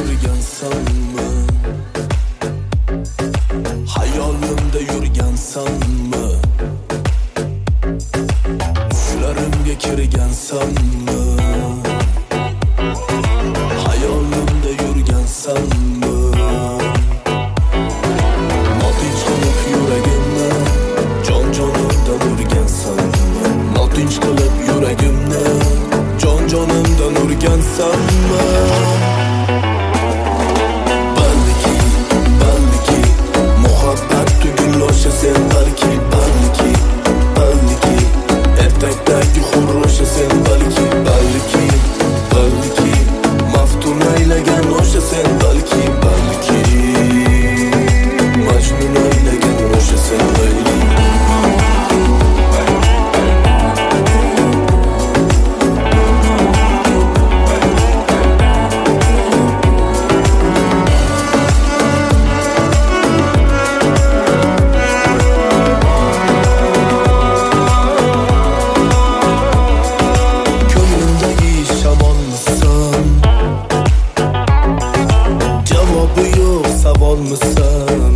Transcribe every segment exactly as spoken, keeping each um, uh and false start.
yurgansanmi? Hayolimda yurgansanmi? Tushlarimga kirgansanmi? Hayolimda yurgansanmi? Notinch qilib yuragimni jon-jonimdan urgansanmi? Notinch qilib yuragimni jon-jonimdan urgansanmi? Balki, balki muhabbat tugul o'sha sen balki, balki, balki ertakdagi xurro'sha sen balki, balki, balki maftun aylagan o'sha sen balki, balki Majnun aylagan o'sha sen balki. Savolmisan?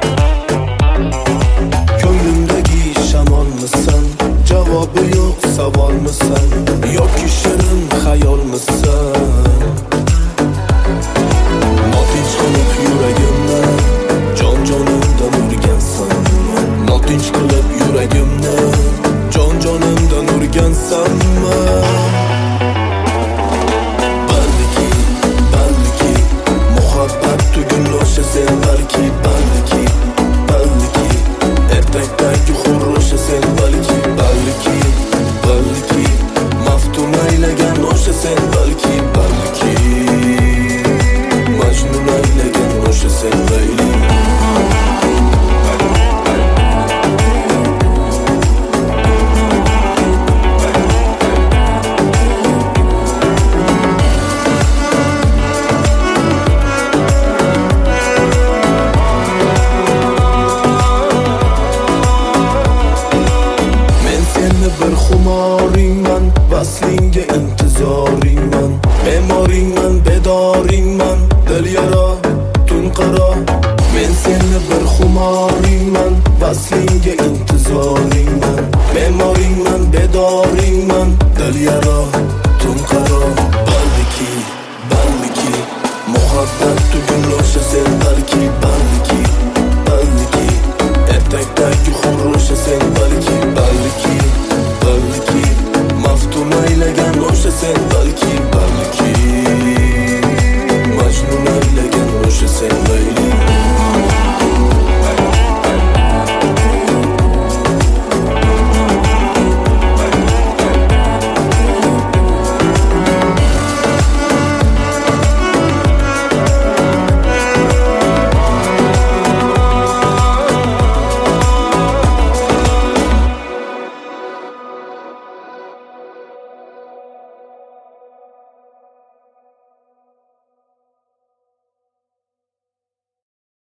Ko'nglimdagi shamolmisan? Javobi yo'q savolmisan? Yoki shirin xayolmisan? Notinch qilib yuragimni jon-jonimdan urgansanmi? Notinch qilib yuragimni jon-jonimdan urgansanmi? Sen balki, balki, balki ertakdagi xurro'sha sen balki, balki, balki maftun aylagan o'sha sen balki, balki Majnun aylagan o'sha sen balki. Bir xumoringman, vaslinga intizoringman, bemoringman, bedoringman, dil yara, tun qaro. Men seni bir xumoringman, vaslinga intizoringman, bemoringman, bedoringman